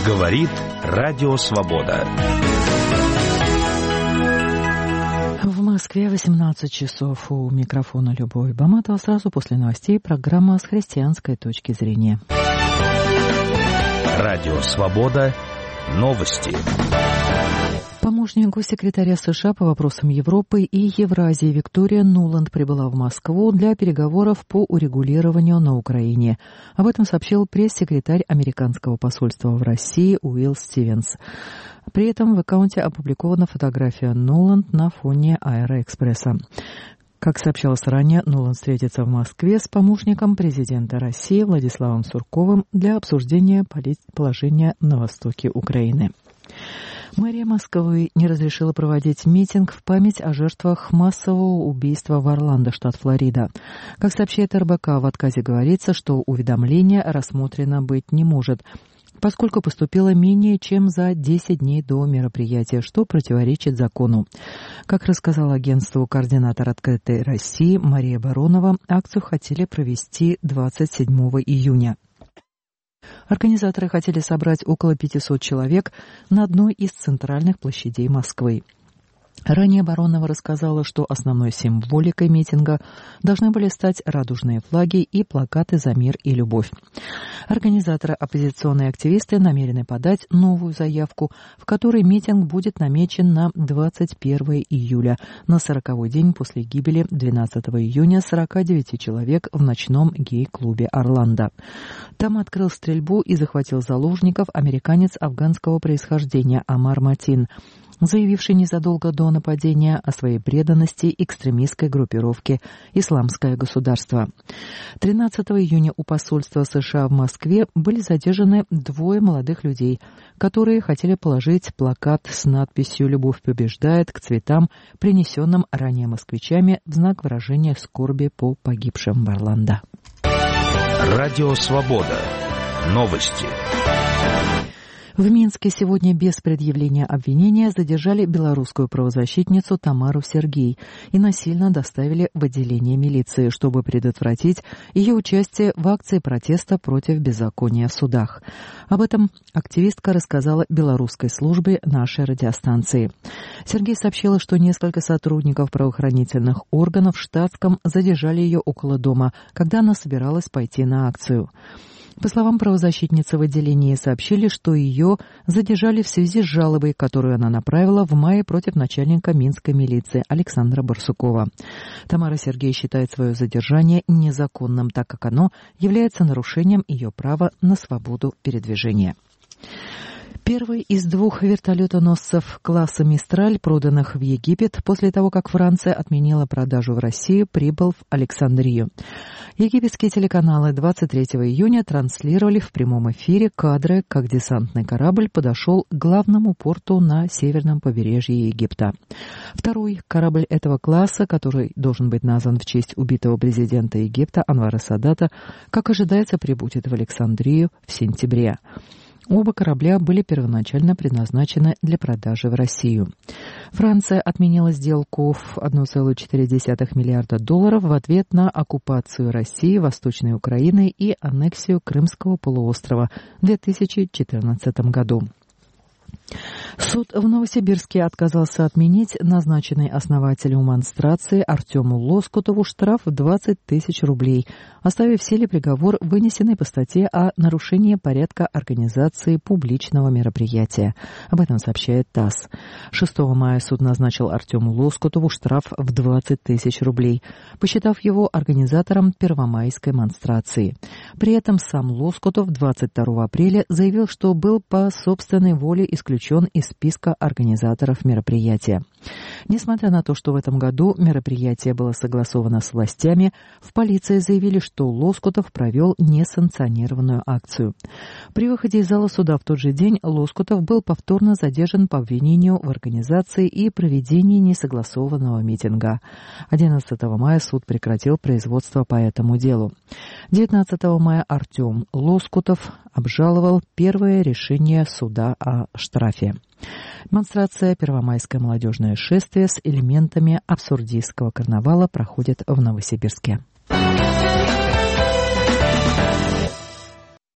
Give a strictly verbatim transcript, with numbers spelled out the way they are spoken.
Говорит Радио Свобода. В Москве восемнадцать часов. У микрофона Любовь Баматова. Сразу после новостей программа с христианской точки зрения. Радио Свобода. Новости. Помощник госсекретаря США по вопросам Европы и Евразии Виктория Нуланд прибыла в Москву для переговоров по урегулированию на Украине. Об этом сообщил пресс-секретарь американского посольства в России Уилл Стивенс. При этом в аккаунте опубликована фотография Нуланд на фоне Аэроэкспресса. Как сообщалось ранее, Нуланд встретится в Москве с помощником президента России Владиславом Сурковым для обсуждения положения на востоке Украины. Мэрия Москвы не разрешила проводить митинг в память о жертвах массового убийства в Орландо, штат Флорида. Как сообщает эр бэ ка, в отказе говорится, что уведомление рассмотрено быть не может, поскольку поступило менее чем за десять дней до мероприятия, что противоречит закону. Как рассказала агентству координатор «Открытой России» Мария Баронова, акцию хотели провести двадцать седьмого июня. Организаторы хотели собрать около пятисот человек на одной из центральных площадей Москвы. Ранее Баронова рассказала, что основной символикой митинга должны были стать радужные флаги и плакаты «За мир и любовь». Организаторы, оппозиционные активисты, намерены подать новую заявку, в которой митинг будет намечен на двадцать первого июля, на сороковой день после гибели двенадцатого июня сорока девяти человек в ночном гей-клубе «Орландо». Там открыл стрельбу и захватил заложников американец афганского происхождения Амар Матин, заявивший незадолго до нападения о своей преданности экстремистской группировке «Исламское государство». тринадцатого июня у посольства США в Москве были задержаны двое молодых людей, которые хотели положить плакат с надписью «Любовь побеждает» к цветам, принесенным ранее москвичами в знак выражения скорби по погибшим в Орландо. Радио Свобода. Новости. В Минске сегодня без предъявления обвинения задержали белорусскую правозащитницу Тамару Сергей и насильно доставили в отделение милиции, чтобы предотвратить ее участие в акции протеста против беззакония в судах. Об этом активистка рассказала белорусской службе нашей радиостанции. Сергей сообщила, что несколько сотрудников правоохранительных органов в штатском задержали ее около дома, когда она собиралась пойти на акцию. По словам правозащитницы, в отделении сообщили, что ее задержали в связи с жалобой, которую она направила в мае против начальника Минской милиции Александра Барсукова. Тамара Сергей считает свое задержание незаконным, так как оно является нарушением ее права на свободу передвижения. Первый из двух вертолетоносцев класса «Мистраль», проданных в Египет после того, как Франция отменила продажу в Россию, прибыл в Александрию. Египетские телеканалы двадцать третьего июня транслировали в прямом эфире кадры, как десантный корабль подошел к главному порту на северном побережье Египта. Второй корабль этого класса, который должен быть назван в честь убитого президента Египта Анвара Садата, как ожидается, прибудет в Александрию в сентябре. Оба корабля были первоначально предназначены для продажи в Россию. Франция отменила сделку в один целых четыре десятых миллиарда долларов в ответ на оккупацию России, Восточной Украины и аннексию Крымского полуострова в две тысячи четырнадцатом году. Суд в Новосибирске отказался отменить назначенный основателю монстрации Артему Лоскутову штраф в двадцать тысяч рублей, оставив в силе приговор, вынесенный по статье о нарушении порядка организации публичного мероприятия. Об этом сообщает ТАСС. шестого мая суд назначил Артему Лоскутову штраф в двадцать тысяч рублей, посчитав его организатором первомайской монстрации. При этом сам Лоскутов двадцать второго апреля заявил, что был по собственной воле исключен из списка организаторов мероприятия. Несмотря на то, что в этом году мероприятие было согласовано с властями, в полиции заявили, что Лоскутов провел несанкционированную акцию. При выходе из зала суда в тот же день Лоскутов был повторно задержан по обвинению в организации и проведении несогласованного митинга. одиннадцатого мая суд прекратил производство по этому делу. девятнадцатого мая Артем Лоскутов обжаловал первое решение суда о штрафе. Демонстрация «Первомайское молодежное шествие» с элементами абсурдистского карнавала проходит в Новосибирске.